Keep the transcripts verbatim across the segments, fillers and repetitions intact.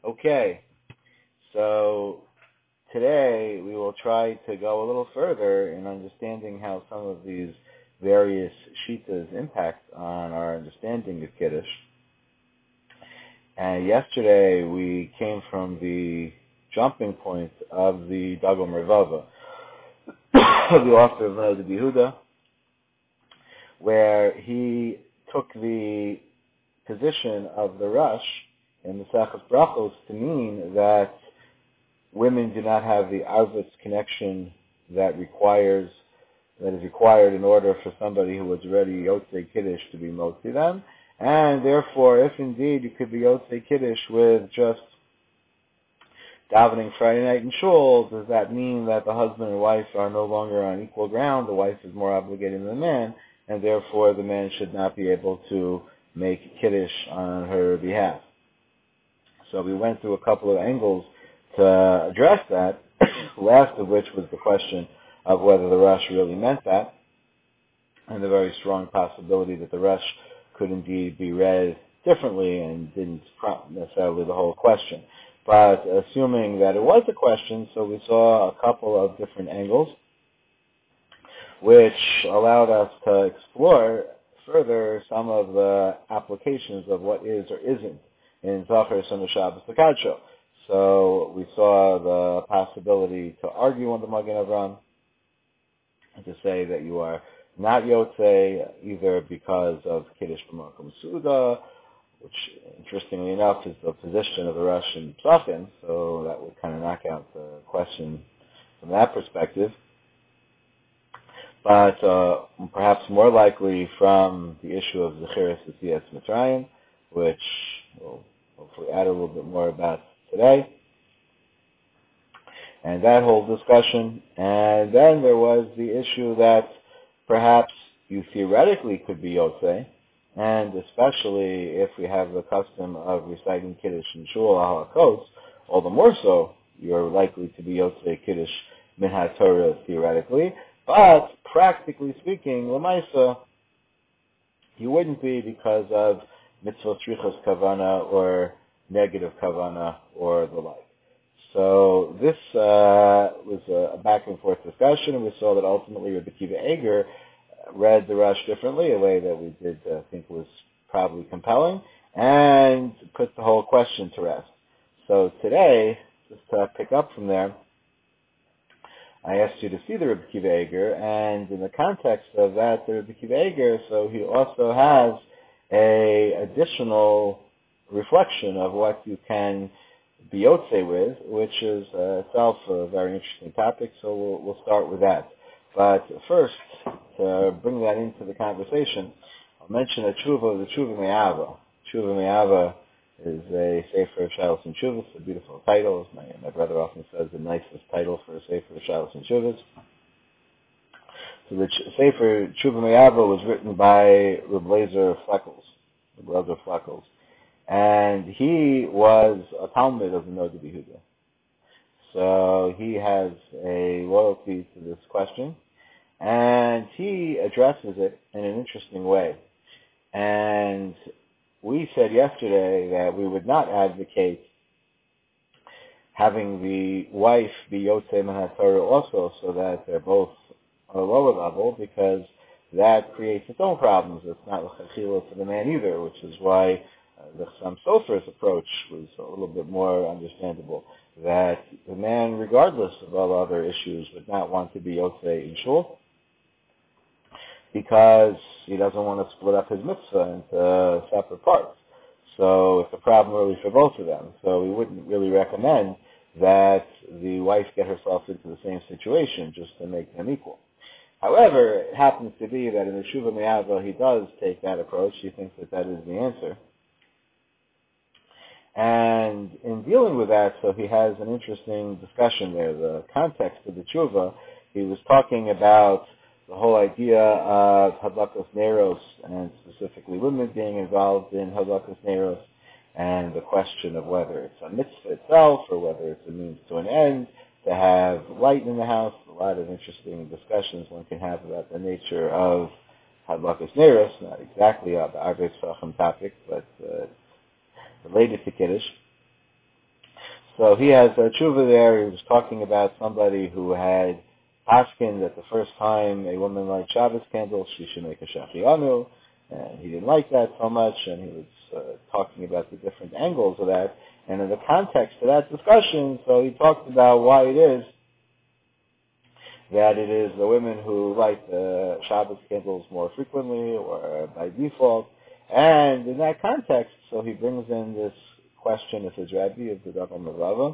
Okay, so today we will try to go a little further in understanding how some of these various shitas impact on our understanding of Kiddush. And yesterday we came from the jumping point of the Dagom Revava, of the author of Rabbi Yehuda, where he took the position of the Rush in the Sechus Brachos to mean that women do not have the Arvitz connection that requires that is required in order for somebody who was already Yotzei Kiddush to be Motzi them, and therefore, if indeed you could be Yotzei Kiddush with just davening Friday night in shul, does that mean that the husband and wife are no longer on equal ground? The wife is more obligated than the man, and therefore the man should not be able to make Kiddush on her behalf. So we went through a couple of angles to address that, last of which was the question of whether the Rush really meant that, and the very strong possibility that the Rush could indeed be read differently and didn't prompt necessarily the whole question. But assuming that it was a question, so we saw a couple of different angles, which allowed us to explore further some of the applications of what is or isn't in Zachar Shana Shabbos L'Kadsho. So we saw the possibility to argue on the Magen Avram and to say that you are not Yotzei either because of Kiddush B'Makom Suda, which interestingly enough is the position of the Rosh in Psachim, so that would kind of knock out the question from that perspective. But uh, perhaps more likely from the issue of Zechiras Yetzias Mitzrayim, which we'll hopefully add a little bit more about today. And that whole discussion. And then there was the issue that perhaps you theoretically could be Yotzei, and especially if we have the custom of reciting Kiddush in Shul HaHakos, all the more so you're likely to be Yotzei Kiddush Min HaTorah theoretically. But practically speaking, L'maisa, you wouldn't be because of mitzvah tzrichas kavana or negative kavana or the like. So this uh, was a back and forth discussion, and we saw that ultimately Rabbi Akiva Eger read the Rush differently, a way that we did uh, think was probably compelling, and put the whole question to rest. So today, just to pick up from there, I asked you to see the Rabbi Akiva Eger, and in the context of that, the Rabbi Akiva Eger, so he also has a additional reflection of what you can be Yotzei with, which is uh, itself a very interesting topic, so we'll, we'll start with that. But first, to bring that into the conversation, I'll mention a tshuva, the Tshuva Me'ava. Tshuva Me'ava is a Sefer of Shalos and Tshuvas, a beautiful title. My, my brother often says the nicest title for a Sefer of Shalos and Tshuvas. So the Ch- Sefer Tshuva Me'ava was written by Reb Lezer Fleckels, the brother Fleckels. And he was a Talmud of the Noda B'Yehuda. So he has a loyalty to this question, and he addresses it in an interesting way. And we said yesterday that we would not advocate having the wife be Yotzei Min HaTorah also, so that they're both on a lower level, because that creates its own problems. It's not l'chachila for the man either, which is why uh, the Chassam Sofer's approach was a little bit more understandable, that the man, regardless of all other issues, would not want to be Yotzei in Shul, because he doesn't want to split up his mitzvah into separate parts. So it's a problem really for both of them. So we wouldn't really recommend that the wife get herself into the same situation just to make them equal. However, it happens to be that in the Tshuva Me'ava he does take that approach. He thinks that that is the answer. And in dealing with that, so he has an interesting discussion there. The context of the Tshuva, he was talking about the whole idea of Hadlakas Neros, and specifically women being involved in Hadlakas Neros, and the question of whether it's a mitzvah itself or whether it's a means to an end to have light in the house. A lot of interesting discussions one can have about the nature of Hadlakas Neros, not exactly a Arvei Tzachim topic, but uh, related to Kiddush. So he has a tshuva there. He was talking about somebody who had asking that the first time a woman lights Shabbos candles, she should make a shachianu, and he didn't like that so much, and he was uh, talking about the different angles of that. And in the context of that discussion, so he talked about why it is that it is the women who light the Shabbos candles more frequently or by default. And in that context, so he brings in this question of his Rabbi of the Davar Merava.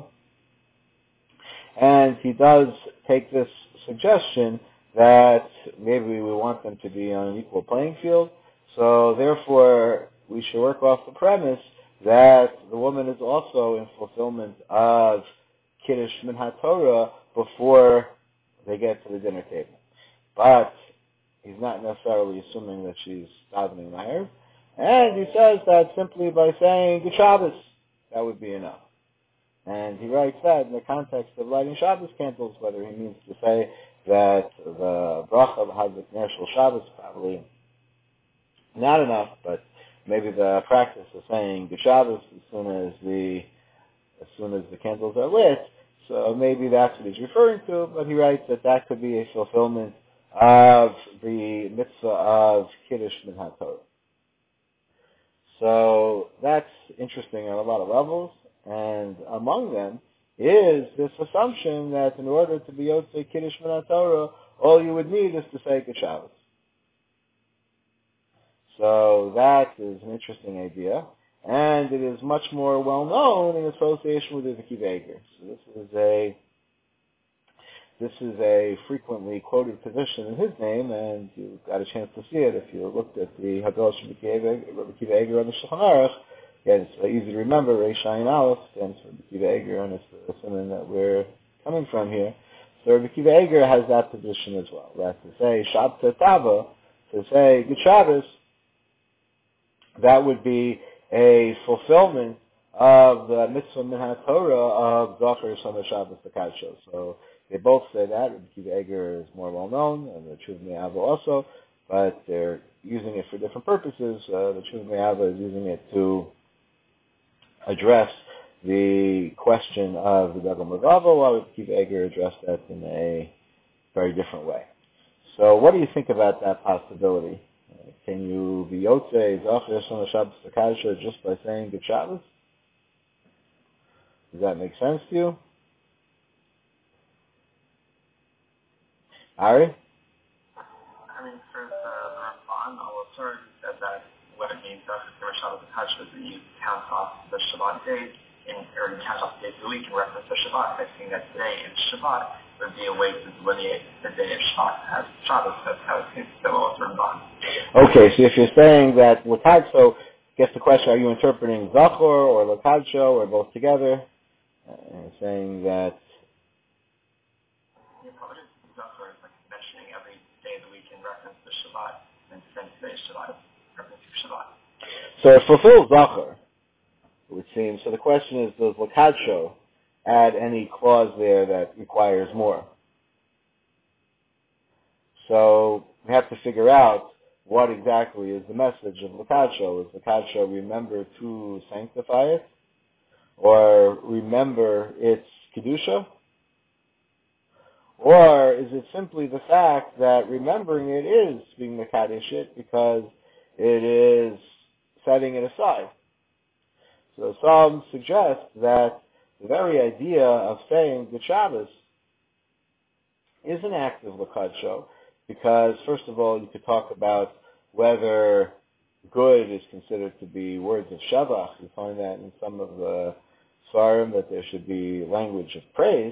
And he does take this suggestion that maybe we want them to be on an equal playing field. So therefore, we should work off the premise that the woman is also in fulfillment of Kiddush Minhat Torah before they get to the dinner table. But he's not necessarily assuming that she's davening Meir. And he says that simply by saying Good Shabbos, that would be enough. And he writes that in the context of lighting Shabbos candles, whether he means to say that the bracha of Hazak Ner Shel Shabbos probably not enough, but maybe the practice of saying Good Shabbos as soon as the as soon as the candles are lit. So maybe that's what he's referring to, but he writes that that could be a fulfillment of the mitzvah of Kiddush Minhat Torah. So that's interesting on a lot of levels, and among them is this assumption that in order to be Yotzei Kiddush Minhat Torah, all you would need is to say Good Shabbos. So that is an interesting idea, and it is much more well known in association with Rabbi Akiva Eiger. So this is a this is a frequently quoted position in his name, and you got a chance to see it if you looked at the Haggadah of Rabbi Akiva Eiger on the Shulchan Aruch. Again, it's easy to remember. Reish Ayin Aleph stands for Rabbi Akiva Eiger, and it's the simon that we're coming from here. So Rabbi Akiva Eiger has that position as well. That to say Shabta Tava, to say Good Shabbos, that would be a fulfillment of the mitzvah minhat Torah of Zachar Shana Shabbos Takadsho. So they both say that. Rabbi Akiva Eiger is more well known, and the Tshuva Me'ava also, but they're using it for different purposes. Uh, the Tshuva Me'ava is using it to address the question of the Davar Merava, while Rabbi Akiva Eiger addressed that in a very different way. So what do you think about that possibility? Uh, can you be Yotzei Zachar Shana Shabbos Takadsho just by saying Good Shabbos? Does that make sense to you? Ari? I mean, first, uh, the Ramban, al-Asur, said that what it means Zachar Shabbos Takadsho is that you count off the Shabbat days, in, or you count off the days of the week in reference to Shabbat. I think that today in Shabbat would be a way to delineate the day of Shabbat as Shabbos. That's how it seems to go with Ramban. Okay, so if you're saying that Lakadsho, guess the question, are you interpreting Zachor or Lakadsho or both together? Uh, saying that Yeah, probably Zachor is like mentioning every day of the week in reference to Shabbat, and since today is Shabbat, reference to Shabbat. so it fulfills Zachor, it would seem. So the question is, does Lakadsho add any clause there that requires more? So we have to figure out what exactly is the message of Lakadsho. Is Lakadsho remember to sanctify it? Or remember its Kedusha? Or is it simply the fact that remembering it is being Mekadesh it because it is setting it aside? So some suggest that the very idea of saying Good Shabbos is an act of Lakadsho, because first of all, you could talk about whether good is considered to be words of Shavach. You find that in some of the Svarim that there should be language of praise.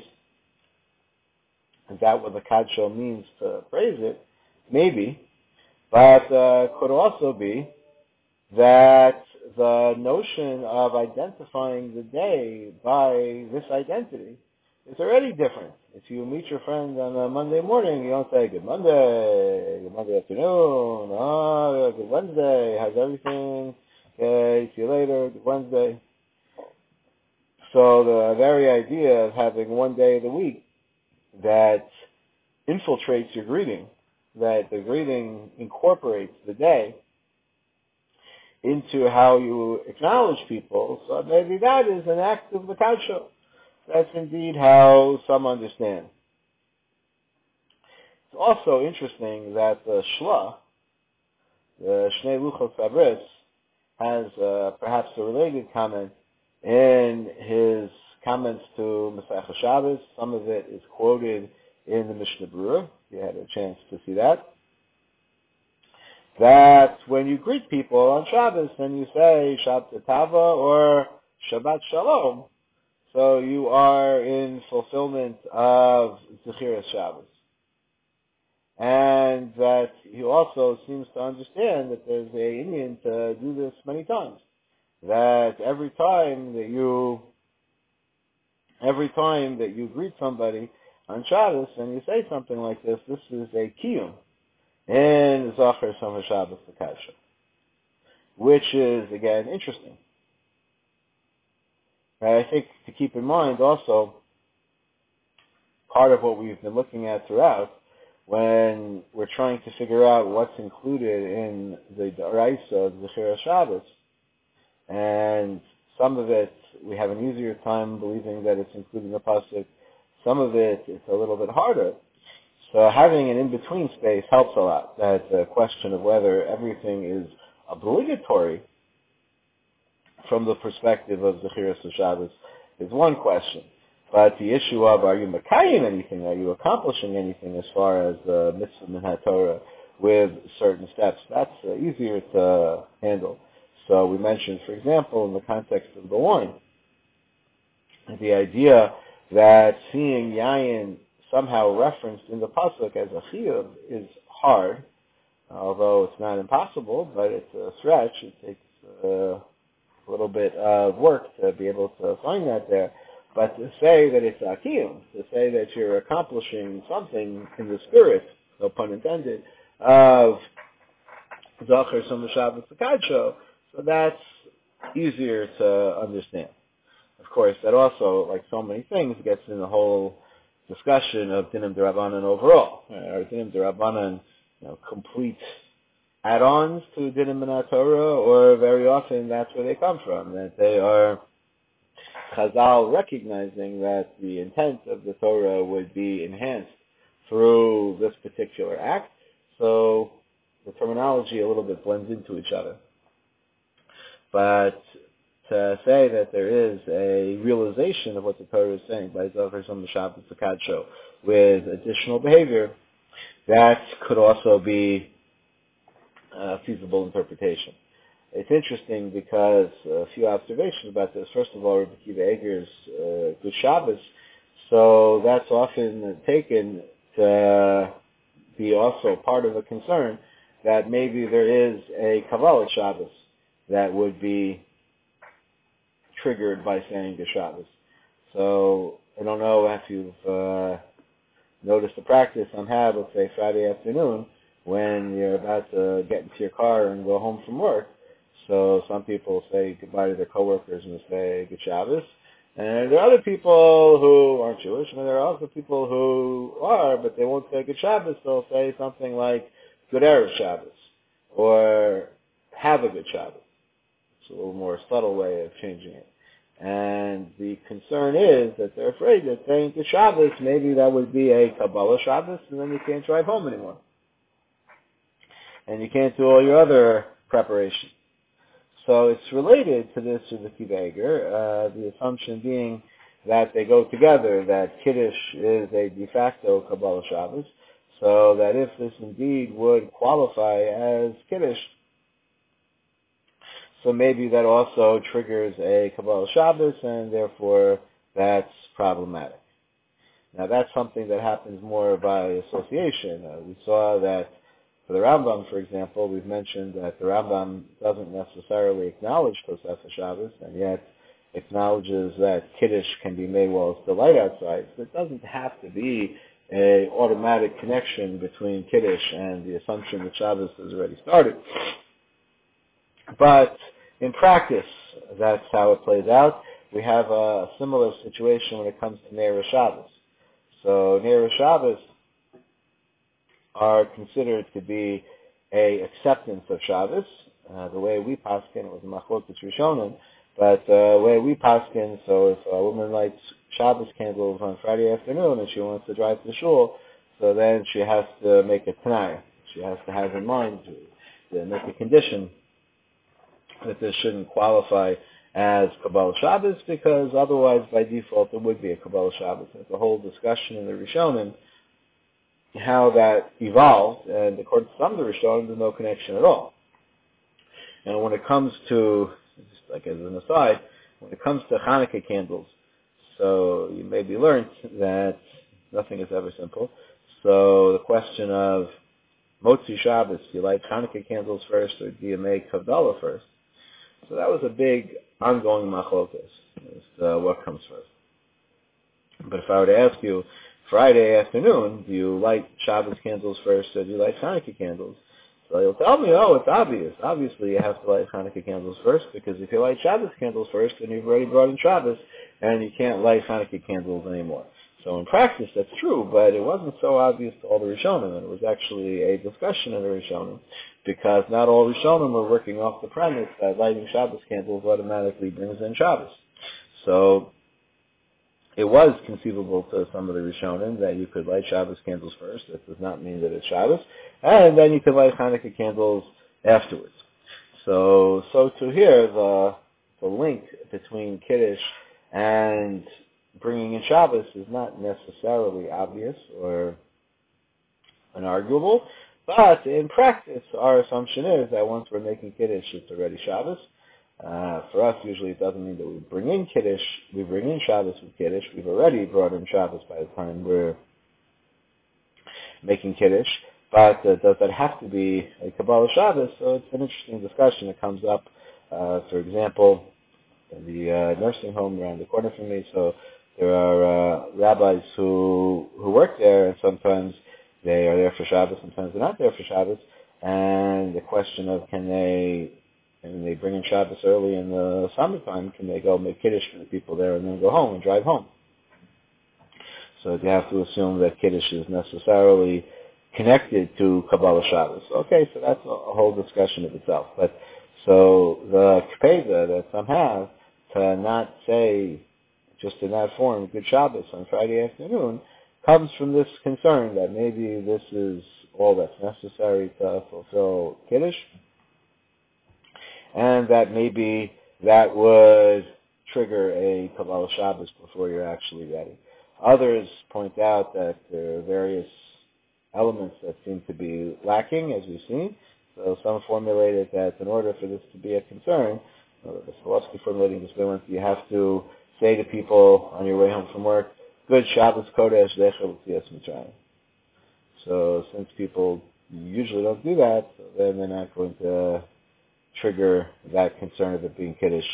Is that what Lakadsho means to praise it? Maybe. But uh, could also be that the notion of identifying the day by this identity is already different. If you meet your friend on a Monday morning, you don't say, Good Monday, Good Monday afternoon, oh, Good Wednesday, how's everything? Okay, see you later, Good Wednesday. So the very idea of having one day of the week that infiltrates your greeting, that the greeting incorporates the day into how you acknowledge people, so maybe that is an act of Lakadsho. That's indeed how some understand. It's also interesting that the Shla, the Shnei Luchos Fabris, has uh, perhaps a related comment in his comments to Masechah Shabbos. Some of it is quoted in the Mishnah Berurah. You had a chance to see that. That when you greet people on Shabbos and you say Shabbat Tava or Shabbat Shalom, so you are in fulfillment of Zechiras Shabbos. And that he also seems to understand that there's a Indian to do this many times. That every time that you, every time that you greet somebody on Shabbos and you say something like this, this is a kiyum in Zachar Summer Shabbos L'Kadsha, which is again interesting. And I think to keep in mind also, part of what we've been looking at throughout, when we're trying to figure out what's included in the D'Oraisa of Zechiras Shabbos, and some of it we have an easier time believing that it's included in the pasuk. Some of it it's a little bit harder. So having an in-between space helps a lot. That the question of whether everything is obligatory from the perspective of Zechiras Shabbos is one question. But the issue of are you makayim anything, are you accomplishing anything as far as the uh, mitzvah min haTorah with certain steps, that's uh, easier to handle. So we mentioned, for example, in the context of the wine, the idea that seeing yayin somehow referenced in the pasuk as a chiyuv is hard, although it's not impossible, but it's a stretch. It takes uh, a little bit of work to be able to find that there. But to say that it's a kiyum, to say that you're accomplishing something in the spirit, no pun intended, of Zachar Summer Shabbos L'Kadsha, so that's easier to understand. Of course, that also, like so many things, gets in the whole discussion of Dinim D'Rabbanan overall. Are Dinim D'Rabbanan, you know, complete add-ons to Dinim Min HaTorah, or very often that's where they come from, that they are Chazal recognizing that the intent of the Torah would be enhanced through this particular act, so the terminology a little bit blends into each other. But to say that there is a realization of what the Torah is saying by Zachar Summer Shabbos L'Kadsha with additional behavior, that could also be a feasible interpretation. It's interesting because a few observations about this. First of all, Rabbi Akiva Eger's uh, Good Shabbos, so that's often taken to be also part of a concern that maybe there is a Kabbalah Shabbos that would be triggered by saying Good Shabbos. So I don't know if you've uh, noticed the practice on Hab, let's say Friday afternoon, when you're about to get into your car and go home from work. So some people say goodbye to their coworkers and say Good Shabbos. And there are other people who aren't Jewish, and there are also people who are, but they won't say Good Shabbos. They'll say something like Good Erev Shabbos, or Have a Good Shabbos. It's a little more subtle way of changing it. And the concern is that they're afraid that saying Good Shabbos, maybe that would be a Kabbalah Shabbos, and then you can't drive home anymore. And you can't do all your other preparations. So it's related to this with the Akiva Eger, uh, the assumption being that they go together, that Kiddush is a de facto Kabbalah Shabbos, so that if this indeed would qualify as Kiddush, so maybe that also triggers a Kabbalah Shabbos, and therefore that's problematic. Now that's something that happens more by association. Uh, we saw that for the Rambam, for example, we've mentioned that the Rambam doesn't necessarily acknowledge Tosefes Shabbos, and yet acknowledges that Kiddush can be made while it's still light outside. So it doesn't have to be an automatic connection between Kiddush and the assumption that Shabbos has already started. But in practice, that's how it plays out. We have a similar situation when it comes to Ne'er Shabbos. So Ne'er Shabbos are considered to be a acceptance of Shabbos. Uh, the way we paskin, it was Machlokas Rishonim, but the uh, way we paskin, so if a woman lights Shabbos candles on Friday afternoon and she wants to drive to shul, so then she has to make a t'nai. She has to have in mind to, to make a condition that this shouldn't qualify as Kabbalah Shabbos, because otherwise, by default, it would be a Kabbalah Shabbos. There's a whole discussion in the Rishonim how that evolved, and according to some of the Rishonim, there's no connection at all. And when it comes to, just like as an aside, when it comes to Hanukkah candles, so you maybe learned that nothing is ever simple. So the question of Motzi Shabbos, do you light Hanukkah candles first or do you make Havdalah first? So that was a big ongoing machlokas, as uh, what comes first. But if I were to ask you, Friday afternoon, do you light Shabbos candles first or do you light Hanukkah candles? So you'll tell me, oh, it's obvious. Obviously, you have to light Hanukkah candles first, because if you light Shabbos candles first, then you've already brought in Shabbos, and you can't light Hanukkah candles anymore. So in practice, that's true, but it wasn't so obvious to all the Rishonim, and it was actually a discussion in the Rishonim, because not all Rishonim were working off the premise that lighting Shabbos candles automatically brings in Shabbos. So it was conceivable to some of the Rishonim that you could light Shabbos candles first. That does not mean that it's Shabbos. And then you could light Hanukkah candles afterwards. So, so to here, the, the link between Kiddush and bringing in Shabbos is not necessarily obvious or unarguable, but in practice, our assumption is that once we're making Kiddush, it's already Shabbos. Uh, for us, usually it doesn't mean that we bring in Kiddush, we bring in Shabbos with Kiddush. We've already brought in Shabbos by the time we're making Kiddush. But uh, does that have to be a Kabbalah Shabbos? So it's an interesting discussion that comes up, uh, for example, in the uh, nursing home around the corner from me. So there are uh, rabbis who who work there, and sometimes they are there for Shabbos, sometimes they're not there for Shabbos. And the question of can they, and they bring in Shabbos early in the summertime, can they go make Kiddush for the people there and then go home and drive home? So you have to assume that Kiddush is necessarily connected to Kabbalah Shabbos. Okay, so that's a, a whole discussion of itself. But so the kpeda that some have to not say just in that form Good Shabbos on Friday afternoon comes from this concern that maybe this is all that's necessary to fulfill Kiddush, and that maybe that would trigger a Kabbalah Shabbos before you're actually ready. Others point out that there are various elements that seem to be lacking, as we've seen. So some formulated that in order for this to be a concern, or the Solowsky formulating this way, you have to say to people on your way home from work, Good Shabbos Kodesh Zechel L'Tzias Mitzrayim. So since people usually don't do that, then they're not going to trigger that concern of it being Kiddush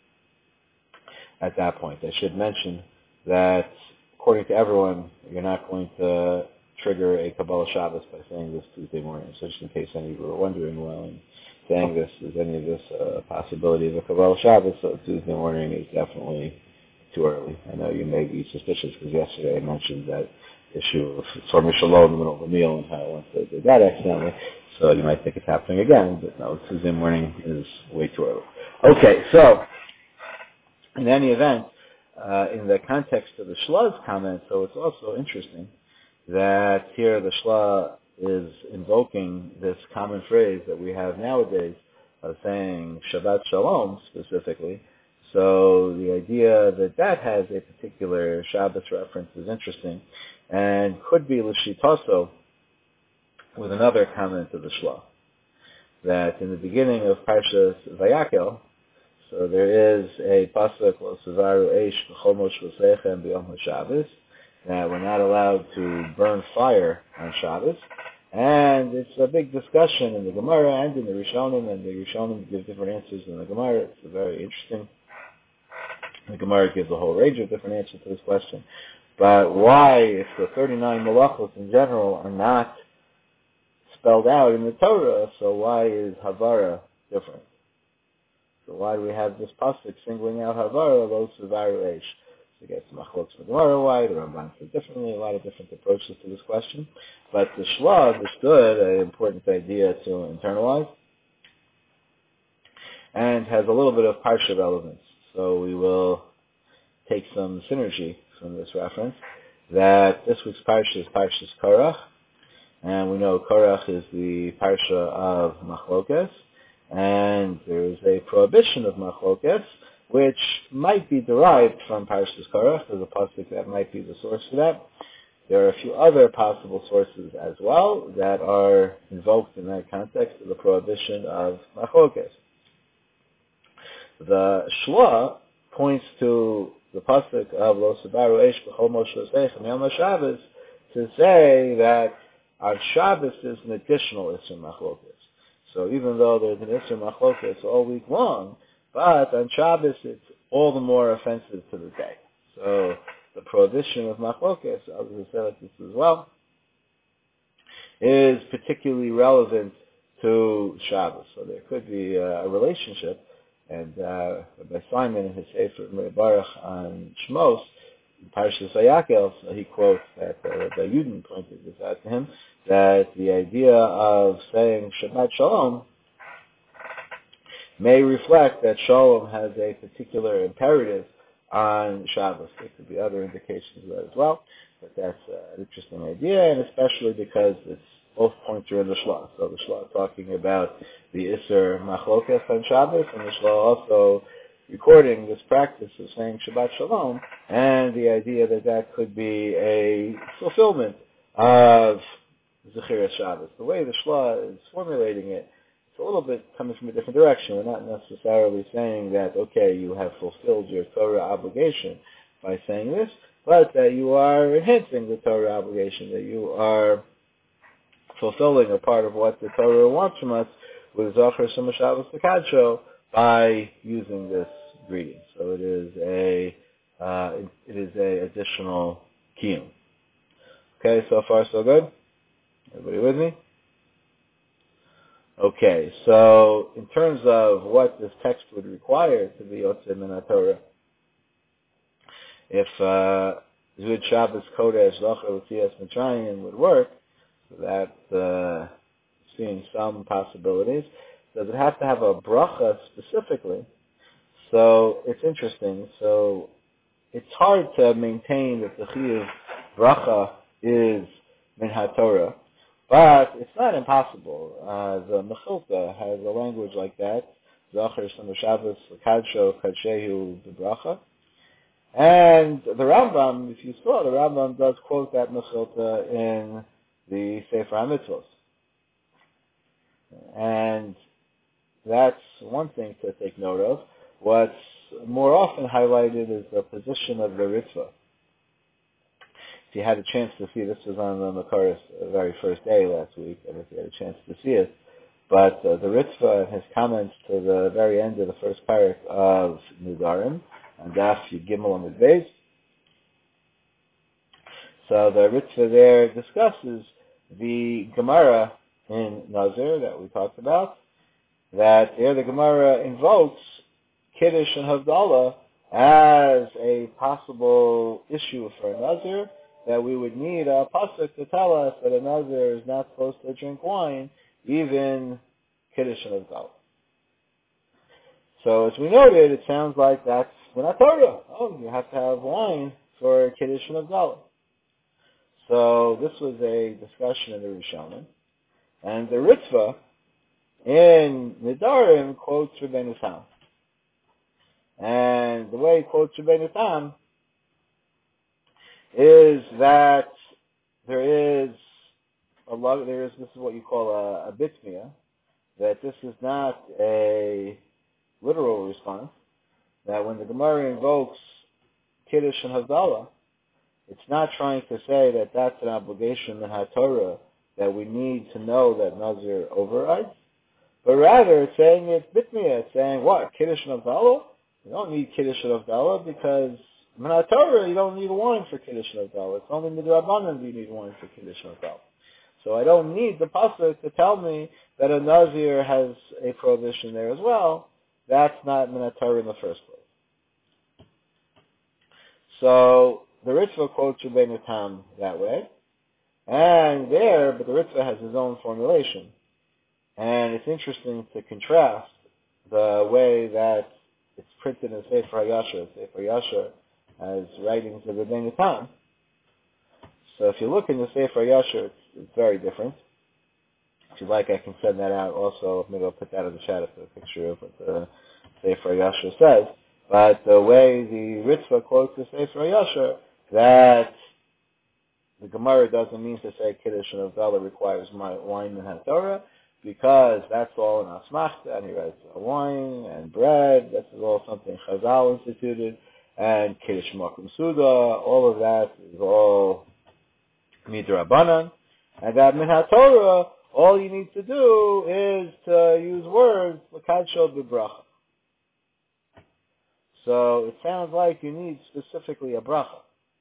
at that point. I should mention that according to everyone, you're not going to trigger a Kabbalah Shabbos by saying this Tuesday morning. So just in case any of you were wondering, well, in saying this, is any of this a uh, possibility of a Kabbalah Shabbos? So Tuesday morning is definitely too early. I know you may be suspicious because yesterday I mentioned that issue of Tzor Mishalom in the middle of a meal and how I went to do that accidentally. So you might think it's happening again, but no, Tuesday morning is way too early. Okay, so in any event, uh, in the context of the Shlah's comment, so it's also interesting that here the Shlah is invoking this common phrase that we have nowadays of saying Shabbat Shalom specifically. So the idea that that has a particular Shabbos reference is interesting and could be l'shitaso with another comment of the Shlah, that in the beginning of Parshas Vayakel, so there is a pasuk Lo Sevaru Eish B'chol Mosheh V'seichem B'yom HaShabbos, that we're not allowed to burn fire on Shabbos, and it's a big discussion in the Gemara and in the Rishonim, and the Rishonim give different answers in the Gemara. It's very interesting. The Gemara gives a whole range of different answers to this question. But why, if the thirty-nine malachos in general are not spelled out in the Torah, so why is Havara different? So why do we have this pasuk singling out Havara, Lo Sevaru Eish? So you get some machlokes from the Gemara, why the Ramban said differently, a lot of different approaches to this question. But the Shlah understood an important idea to internalize and has a little bit of parsha relevance. So we will take some synergy from this reference that this week's parsha is Parshas Korach, and we know Korach is the parsha of Machlokes, and there is a prohibition of Machlokes, which might be derived from Parshas Korach. There's a pasuk that might be the source for that. There are a few other possible sources as well that are invoked in that context of the prohibition of Machlokes. The Shloah points to the pasuk of Lo Sabaru Eish B'chol Moshe Seichem Yom HaShabbos to say that on Shabbos is an additional Isser Machlokes. So even though there's an Isser Machlokes all week long, but on Shabbos it's all the more offensive to the day. So the prohibition of Machlokes, others say like this as well, is particularly relevant to Shabbos. So there could be a relationship. And uh, Rabbi Simon in his Sefer Meir Baruch on Shmos, in Parshas Vayakel, so he quotes that uh, Rabbi Yudin pointed this out to him, that the idea of saying Shabbat Shalom may reflect that Shalom has a particular imperative on Shabbos. There could be other indications of that as well, but that's uh, an interesting idea, and especially because it's both points are in the Shloah. So the Shloah talking about the Isser Machlokes on Shabbos, and the Shloah also recording this practice of saying Shabbat Shalom, and the idea that that could be a fulfillment of Zechiras Shabbos. The way the Shloah is formulating it, it's a little bit coming from a different direction. We're not necessarily saying that, okay, you have fulfilled your Torah obligation by saying this, but that you are enhancing the Torah obligation, that you are fulfilling a part of what the Torah wants from us with Zachar Shema Shabbos L'Kadsho by using this greeting. So it is a uh, it is a additional kiyum. Okay, so far so good. Everybody with me? Okay, so in terms of what this text would require to be Yotzei Min HaTorah, if uh, Zud Shabbos Kodesh Zachar L'Tzias Mitzrayim would work, so that uh, seeing some possibilities. Does it have to have a bracha specifically? So it's interesting. So it's hard to maintain that the chiyuv bracha is min haTorah, but it's not impossible. Uh, the Mechilta has a language like that. Zachar Shema Shabbos L'Kadsho Kadshehu B'bracha. And the Rambam, if you saw, the Rambam does quote that Mechilta in the Sefer HaMitzvos. And that's one thing to take note of. What's more often highlighted is the position of the Ritva. If you had a chance to see, this was on the Makaris the very first day last week, I don't know if you had a chance to see it, but uh, the Ritva in his comments to the very end of the first parak of Nidarim, on Daf Yud Gimel and Beis. So the Ritva there discusses the Gemara in Nazir that we talked about, that there the Gemara invokes Kiddush and Havdalah as a possible issue for a Nazir, that we would need a pasuk to tell us that a Nazir is not supposed to drink wine, even Kiddush and Havdalah. So as we noted, it sounds like that's Min HaTorah. Oh, you have to have wine for Kiddush and Havdalah. So this was a discussion in the Rishonim, and the Ritva in Nidarim quotes Rabbeinu Tam. And the way he quotes Rabbeinu Tam is that there is a lot. There is this is what you call a, a bitmia, that this is not a literal response. That when the Gemara invokes Kiddush and Havdalah, it's not trying to say that that's an obligation in HaTorah that we need to know that Nazir overrides, but rather it's saying it's bitmia. It's saying what? Kiddush and Havdalah? You don't need Kiddush and Havdalah because in HaTorah you don't need wine for Kiddush and Havdalah. It's only Midrabanan you need wine for Kiddush and Havdalah. So I don't need the pasuk to tell me that a Nazir has a prohibition there as well. That's not Min HaTorah in the first place. So the Ritva quotes Rabbeinu Tam that way, and there, but the Ritva has his own formulation, and it's interesting to contrast the way that it's printed in Sefer HaYashar. Sefer HaYashar as writings of Rebbeinu Tam. So if you look in the Sefer Yasher, it's, it's very different. If you like, I can send that out also. Maybe I'll put that in the chat, a picture of what the Sefer Yasher says. But the way the Ritva quotes the Sefer Yasher, that the Gemara doesn't mean to say Kiddush and Havdalah requires wine and HaTorah, because that's all in Asmachta, and he writes wine and bread. This is all something Chazal instituted, and Kiddush Makom Suda, all of that is all Midrabanan, and that Min HaTorah, all you need to do is to use words, L'kadsho b'bracha. So it sounds like you need specifically a bracha.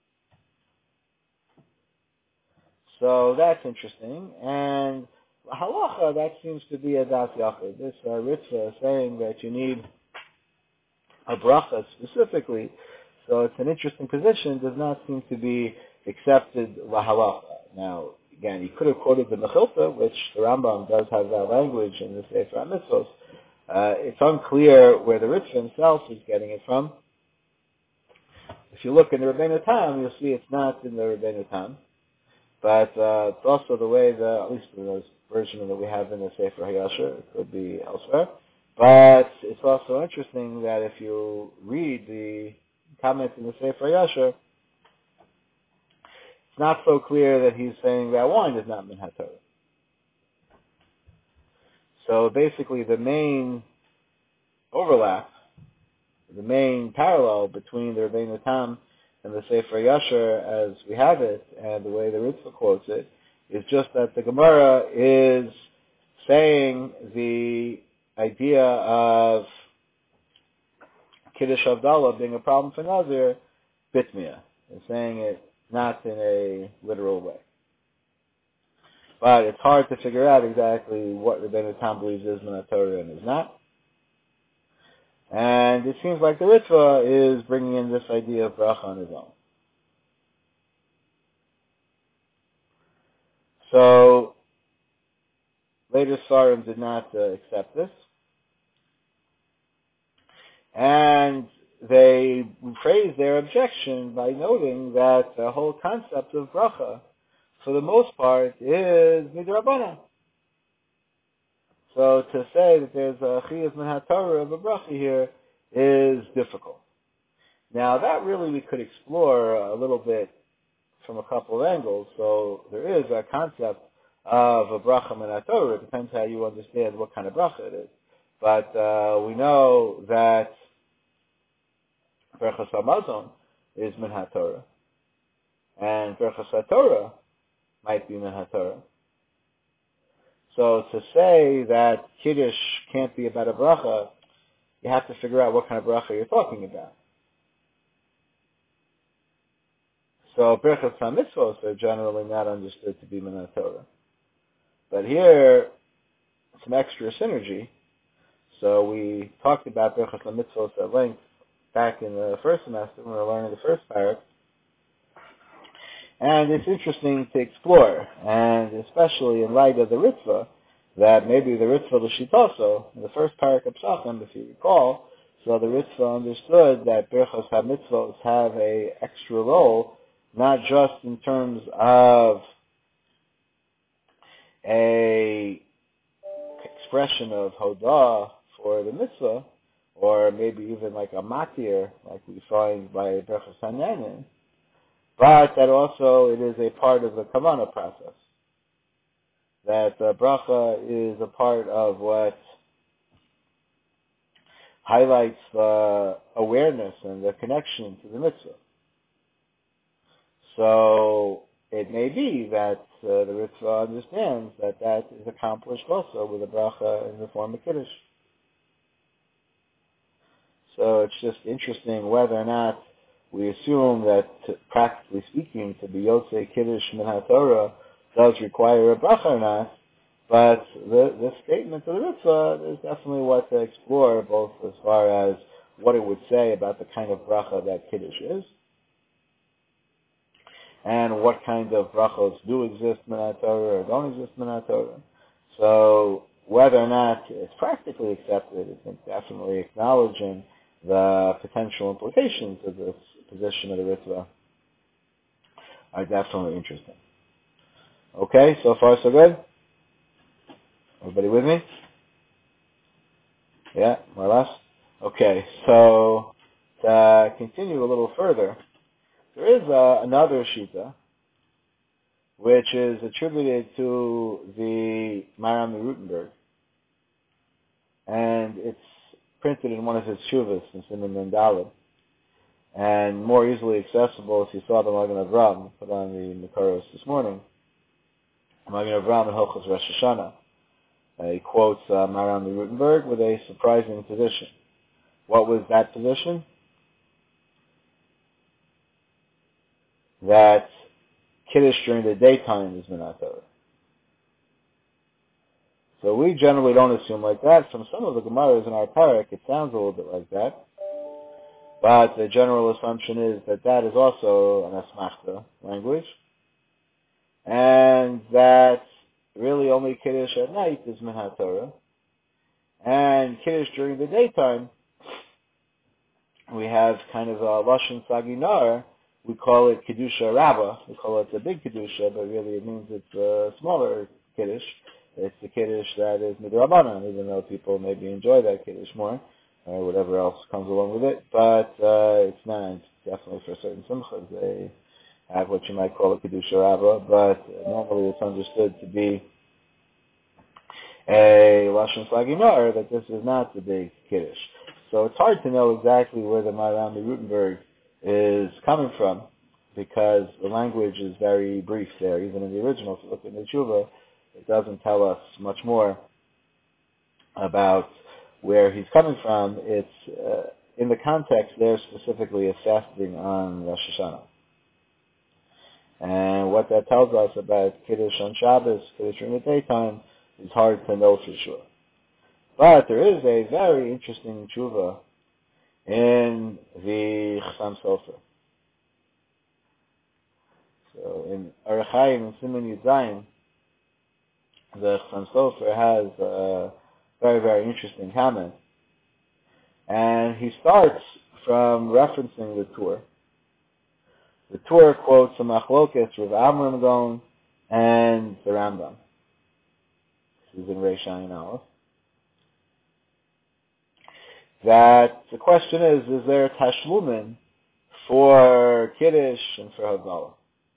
So that's interesting. And halacha, that seems to be a das yachid. This uh, Ritva saying that you need a bracha specifically. So it's an interesting position. Does not seem to be accepted lahalacha. Now, again, he could have quoted the Mechilta, which the Rambam does have that language in the Sefer HaMitzvos. Uh, it's unclear where the Ritva himself is getting it from. If you look in the Rebbeinu Tam, you'll see it's not in the Rebbeinu Tam. But uh, it's also the way, the, at least the version that we have in the Sefer HaYasher, it could be elsewhere. But it's also interesting that if you read the comments in the Sefer HaYasher, it's not so clear that he's saying that wine is not Min HaTorah. So basically the main overlap, the main parallel between the Rebbeinu Tam and the Sefer Yasher as we have it, and the way the Ritva quotes it, is just that the Gemara is saying the idea of Kiddush Havdalah being a problem for Nazir, bitmiyah. It's saying it not in a literal way. But it's hard to figure out exactly what Rebbeinu Tam believes is Min HaTorah and is not. And it seems like the Ritva is bringing in this idea of bracha on his own. So, later Sarim did not uh, accept this. And they phrased their objection by noting that the whole concept of bracha, for the most part, is midrabanan. So to say that there's a chiyuv min haTorah of a bracha here is difficult. Now that really we could explore a little bit from a couple of angles. So there is a concept of a bracha min haTorah. It depends how you understand what kind of bracha it is. But uh, we know that Berachas HaMazon is min haTorah, and Berachas HaTorah might be min haTorah. So to say that Kiddush can't be about a bracha, you have to figure out what kind of bracha you're talking about. So Berachas HaMitzvos are generally not understood to be min haTorah. But here, some extra synergy. So we talked about Berachas HaMitzvos at length back in the first semester when we were learning the first parak. And it's interesting to explore, and especially in light of the Ritva, that maybe the Ritva L'Shitoso, in the first parak of Psachim, if you recall, so the Ritva understood that Berachos HaMitzvos have a extra role, not just in terms of a expression of Hodah for the mitzvah, or maybe even like a matir, like we find by Berachos HaNenin, but that also it is a part of the kavanah process. That the bracha is a part of what highlights the awareness and the connection to the mitzvah. So it may be that uh, the Ritva understands that that is accomplished also with a bracha in the form of Kiddush. So it's just interesting whether or not we assume that, to, practically speaking, to be Yotzei Kiddush Min HaTorah does require a bracha or not. But the, the statement of the Ritva is definitely what to explore, both as far as what it would say about the kind of bracha that Kiddush is, and what kind of brachos do exist Min HaTorah or don't exist Min HaTorah. So whether or not it's practically accepted, I think definitely acknowledging the potential implications of this position of the Ritva are definitely interesting. Okay, so far so good? Everybody with me? Yeah, more or less? Okay, so to continue a little further, there is uh, another Shita, which is attributed to the Maram Rutenberg, and it's printed in one of his shuvas in Simon Mendalid, and more easily accessible if you saw the Magen Avram put on the Makaros this morning. Magen Avram in Hilchos Rosh Hashanah. Uh, he quotes uh, Maram Rutenberg with a surprising position. What was that position? That Kiddush during the daytime is Minat Torah. So we generally don't assume like that. From some of the Gemaras in our parak, it sounds a little bit like that. But the general assumption is that that is also an Asmachta language. And that really only Kiddush at night is Minat Torah. And Kiddush during the daytime, we have kind of a Lashon Saginar. We call it Kedusha Rabbah. We call it the big Kedusha, but really it means it's a smaller Kiddush. It's the Kiddush that is Midrabanan, even though people maybe enjoy that Kiddush more, or whatever else comes along with it. But uh, it's not, definitely for certain Simchas, they have what you might call a Kedusha Rabbah, but normally it's understood to be a Lashon Saginar, that this is not the big Kiddush. So it's hard to know exactly where the Maram Rutenberg is coming from, because the language is very brief there. Even in the original, if you look at the Tshuva, it doesn't tell us much more about where he's coming from. It's uh, in the context there specifically of fasting on Rosh Hashanah. And what that tells us about Kiddush on Shabbos, Kiddush during the daytime, is hard to know for sure. But there is a very interesting tshuva in the Chassam Sofer. So in Orach Chaim and Siman Yud Zayin, the Chassam Sofer has a very, very interesting comment. And he starts from referencing the Tur. The Tur quotes the Machlokes, Rav Amram Gaon, and the Rambam. This is in Reish Ayin Aleph. That the question is, is there tashlumin for Kiddush and for Havdalah?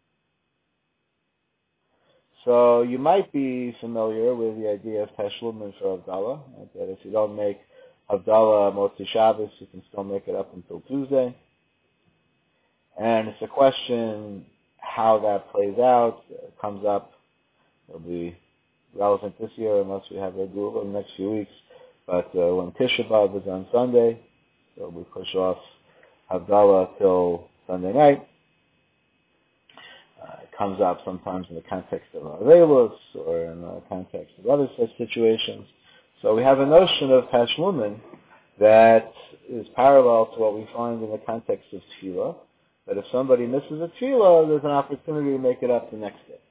So you might be familiar with the idea of tashlumin for Havdalah, right? That if you don't make Havdalah Motzi Shabbos, you can still make it up until Tuesday. And it's a question how that plays out. It comes up, it'll be relevant this year unless we have a Google in the next few weeks. But uh, when Tisha B'Av is on Sunday, so we push off Havdalah till Sunday night. Uh, it comes up sometimes in the context of Avelos or in the context of other such situations. So we have a notion of Tashlumin that is parallel to what we find in the context of Tefillah, that if somebody misses a Tefillah, there's an opportunity to make it up the next day.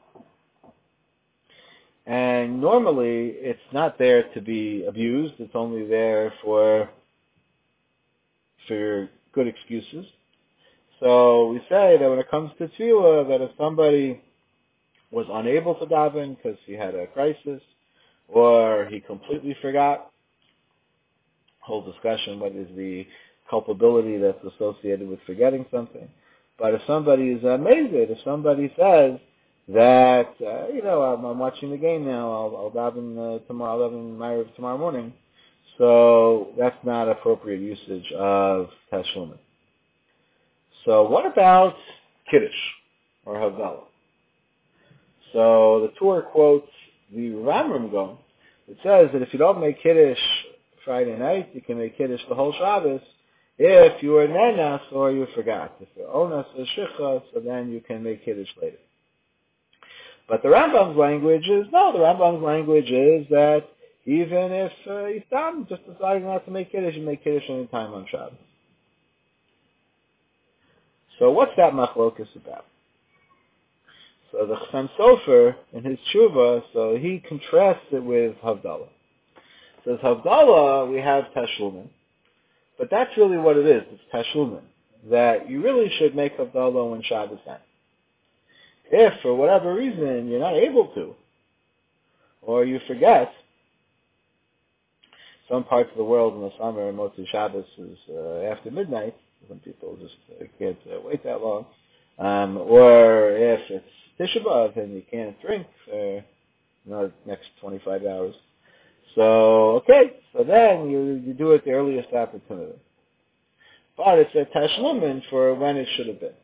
And normally, it's not there to be abused. It's only there for for good excuses. So we say that when it comes to tefillah, that if somebody was unable to daven because he had a crisis, or he completely forgot, whole discussion, what is the culpability that's associated with forgetting something. But if somebody is amazed, if somebody says that, uh, you know, I'm, I'm watching the game now, I'll, I'll daven uh, tomorrow, I'll daven Ma'ariv tomorrow morning. So that's not appropriate usage of Tashlumin. So what about Kiddush or Havdalah? So the Torah quotes the Rambam Gaon. It says that if you don't make Kiddush Friday night, you can make Kiddush the whole Shabbos if you were nenas or you forgot. If you're onas or shicha, so then you can make Kiddush later. But the Rambam's language is, no, the Rambam's language is that even if uh, he's done, just deciding not to make Kiddush, you make Kiddush any time on Shabbos. So what's that machlokus about? So the Chassam Sofer, in his tshuva, so he contrasts it with Havdalah. Says Havdalah, we have Tashlumin. But that's really what it is. It's tashlumin. That you really should make Havdalah when Shabbos ends. If, for whatever reason, you're not able to, or you forget, some parts of the world in the summer, Motzi Shabbos is uh, after midnight. Some people just uh, can't uh, wait that long. Um, or if it's Tisha B'Av and you can't drink for you know, the next twenty-five hours. So, okay, so then you, you do it the earliest opportunity. But it's a tashlumin for when it should have been.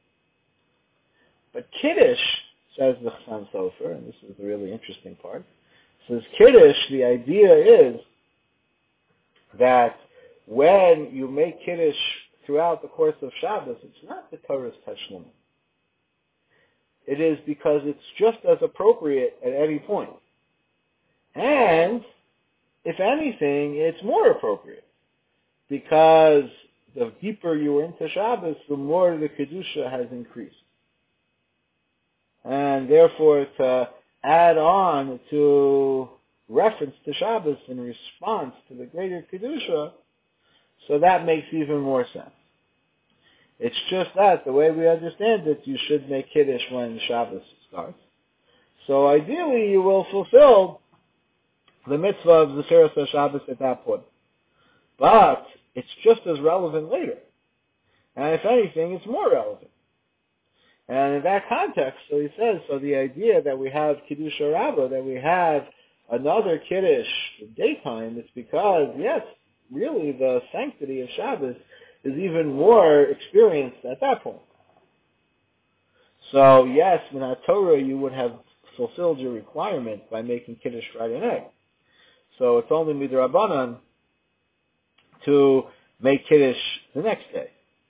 But Kiddush, says the Chassam Sofer, and this is the really interesting part, says Kiddush, the idea is that when you make Kiddush throughout the course of Shabbos, it's not the Torah's tashlumin. It is because it's just as appropriate at any point. And, if anything, it's more appropriate. Because the deeper you are into Shabbos, the more the Kedusha has increased. And therefore, to add on to reference to Shabbos in response to the greater Kedusha, so that makes even more sense. It's just that, the way we understand it, you should make Kiddush when Shabbos starts. So ideally, you will fulfill the mitzvah of Zechiras HaShabbos at that point. But it's just as relevant later. And if anything, it's more relevant. And in that context, so he says, so the idea that we have Kiddush Rabbah, that we have another Kiddush daytime, it's because, yes, really the sanctity of Shabbos is even more experienced at that point. So, yes, in our Torah, you would have fulfilled your requirement by making Kiddush Friday night. So it's only midrabanan to make Kiddush the next day.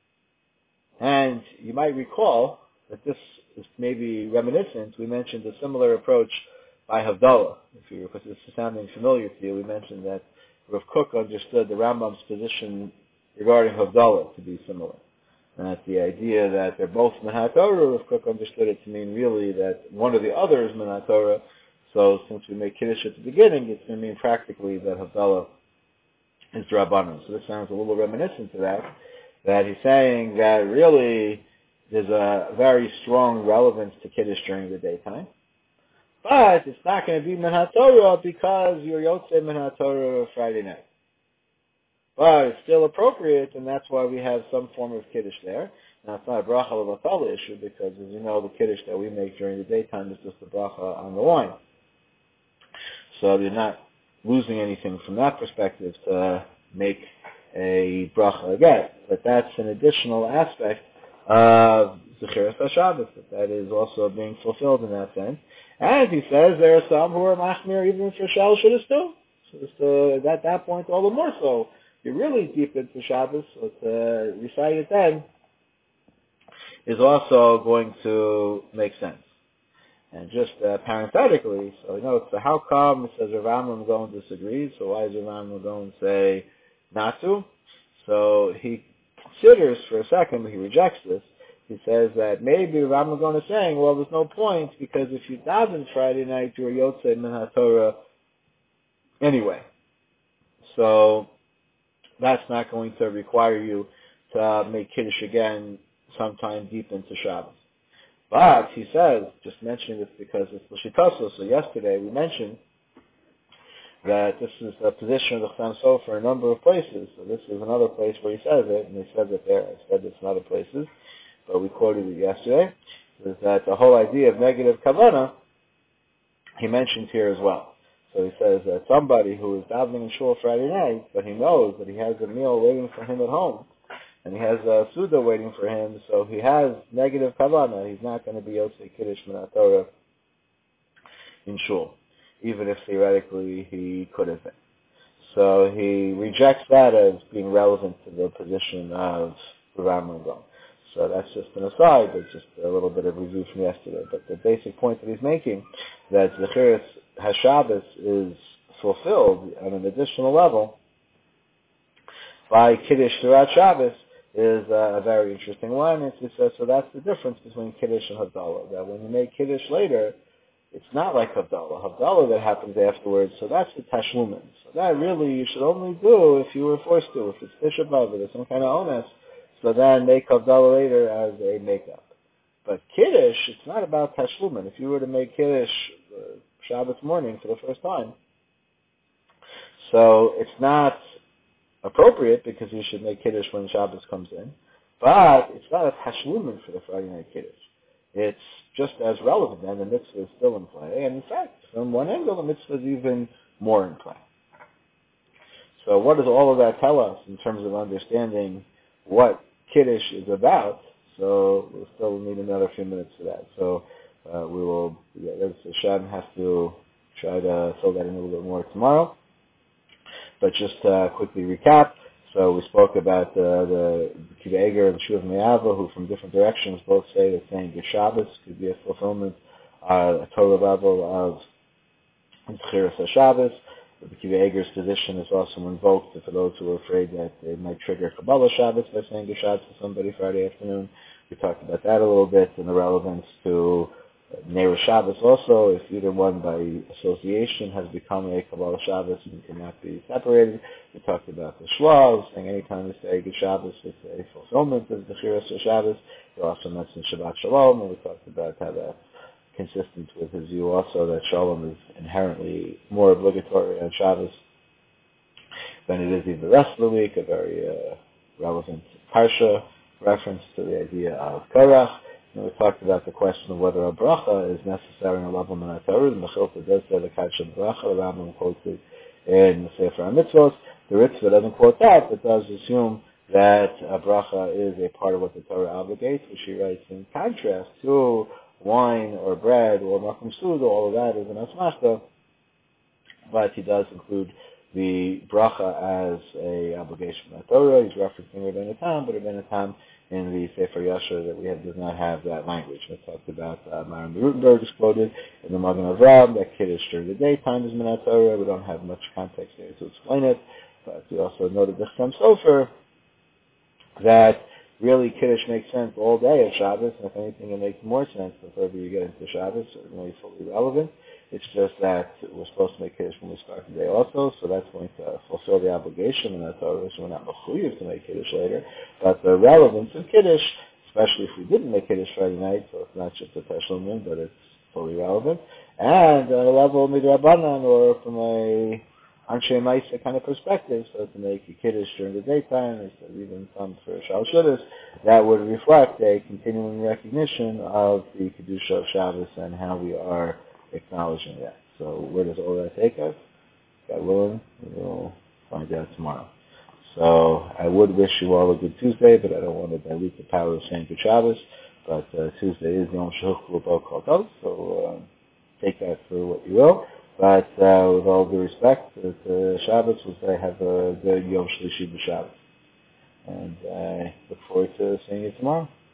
And you might recall that this is maybe reminiscent. We mentioned a similar approach by Havdalah. If you, because this is sounding familiar to you, we mentioned that Rav Kook understood the Rambam's position regarding Havdalah to be similar. And that the idea that they're both Minhat Torah, Rav Kook understood it to mean really that one or the other is Minhat Torah. So since we make Kiddush at the beginning, it's going to mean practically that Havdalah is Drabanan. So this sounds a little reminiscent to that, that he's saying that really there's a very strong relevance to Kiddush during the daytime. But it's not going to be Minhat Torah because you're Yotzei Minhat Torah Friday night. But it's still appropriate, and that's why we have some form of Kiddush there. Now, it's not a bracha levatala issue because, as you know, the Kiddush that we make during the daytime is just a bracha on the wine. So you're not losing anything from that perspective to make a bracha again. But that's an additional aspect of Zechiras HaShabbos, that that is also being fulfilled in that sense. And he says there are some who are machmir even for Shal Shidduch too. So just, uh, at that point, all the more so. You're really deep into Shabbos, so to recite it then is also going to make sense. And just uh, parenthetically, so you know, so how come it says Rav Amram going to disagree? So why is Rav Amram going to say not to? So he considers for a second, but he rejects this. He says that maybe Rav Amram going to saying, well, there's no point because if you daven Friday night, you're Yotzei Minhat Torah anyway. So that's not going to require you to uh, make Kiddush again sometime deep into Shabbos. But he says, just mentioning this because it's L'shitaso, so yesterday we mentioned that this is the position of the Chassam Sofer for a number of places. So this is another place where he says it, and he says it there. I said it's in other places, but we quoted it yesterday. Is that the whole idea of negative kavanah, he mentions here as well. So he says that somebody who is davening in shul Friday night, but he knows that he has a meal waiting for him at home, and he has a suda waiting for him, so he has negative kavanah. He's not going to be Yotzei Kiddush Minhat Torah in shul, even if theoretically he could have been. So he rejects that as being relevant to the position of Rav Amram. So that's just an aside. It's just a little bit of review from yesterday. But the basic point that he's making, that Zechiras HaShabbos is fulfilled on an additional level by Kiddush throughout Shabbos, is uh, a very interesting one. It's just, uh, so that's the difference between Kiddush and Havdalah. That when you make Kiddush later, It's not like Havdalah. Havdalah that happens afterwards, so that's the Tashlumin. So that really you should only do if you were forced to, if it's Tisha B'Av, or there's some kind of onus, so then make Havdalah later as a makeup. But Kiddush, it's not about Tashlumin. If you were to make Kiddush uh, Shabbos morning for the first time, so it's not appropriate because you should make Kiddush when Shabbos comes in, but it's not a Tashlumin for the Friday night Kiddush. It's just as relevant, and the mitzvah is still in play. And in fact, from one angle, the mitzvah is even more in play. So what does all of that tell us in terms of understanding what Kiddush is about? So we'll still need another few minutes for that. So uh, we will, yeah, Hashem has to try to fill that in a little bit more tomorrow. But just uh, quickly recap. So we spoke about uh, the Kiva Eger and Shuv Me'ava, who from different directions both say that saying Good Shabbos could be a fulfillment, uh, a Torah level of Tchiras HaShabbos. The Kiva Eger's position is also invoked for those who are afraid that they might trigger Kabbalah Shabbos by saying Good Shabbos to somebody Friday afternoon. We talked about that a little bit and the relevance to Neira Shabbos also, if either one by association has become a Kabbalah Shabbos and cannot be separated. We talked about the Shlav, saying anytime we say Good Shabbos, it's a fulfillment of the Tchiras HaShabbos. We also mentioned Shabbat Shalom, and we talked about how that's consistent with his view also that Shalom is inherently more obligatory on Shabbos than it is even the rest of the week, a very uh, relevant Parsha reference to the idea of Korach. And we talked about the question of whether a bracha is necessary in a level min HaTorah. The Mechilta does say the Kadsha bracha, the Rambam quotes it in the Sefer HaMitzvot. The Ritzvah doesn't quote that, but does assume that a bracha is a part of what the Torah obligates, which he writes in contrast to wine or bread or makom suda. All of that is an asmachta, but he does include the bracha as a obligation of the Torah. He's referencing Rebbeinu Tam, but Rebbeinu Tam in the Sefer Yasher that we have does not have that language. We talked about uh, Maran Rutenberg is quoted in the Magen Avraham that Kiddush during the daytime is min Torah. We don't have much context here to explain it, but we also noted the Chassam Sofer that really Kiddush makes sense all day of Shabbos, and if anything it makes more sense the further you get into Shabbos, certainly fully relevant. It's just that we're supposed to make Kiddush when we start the day also, so that's going to fulfill the obligation in that Torah, so we're not mechuyev to make Kiddush later. But the relevance of Kiddush, especially if we didn't make Kiddush Friday night, so it's not just a Teshlumin, but it's fully relevant. And on a level of Midrabanan, or from a Anshe Maisa kind of perspective, so to make a Kiddush during the daytime, instead of even some for Shal Shudas, that would reflect a continuing recognition of the Kedusha of Shabbos and how we are acknowledging that. So where does all that take us? God willing, we'll find out tomorrow. So I would wish you all a good Tuesday, but I don't want to dilute the power of saying Good Shabbos. But uh, Tuesday is Yom Shehuchlu Bo Kol Tov, so um, take that for what you will. But uh, with all due respect, the uh, Shabbos will say have a good Yom Shlishi B'Shabbos. And I look forward to seeing you tomorrow.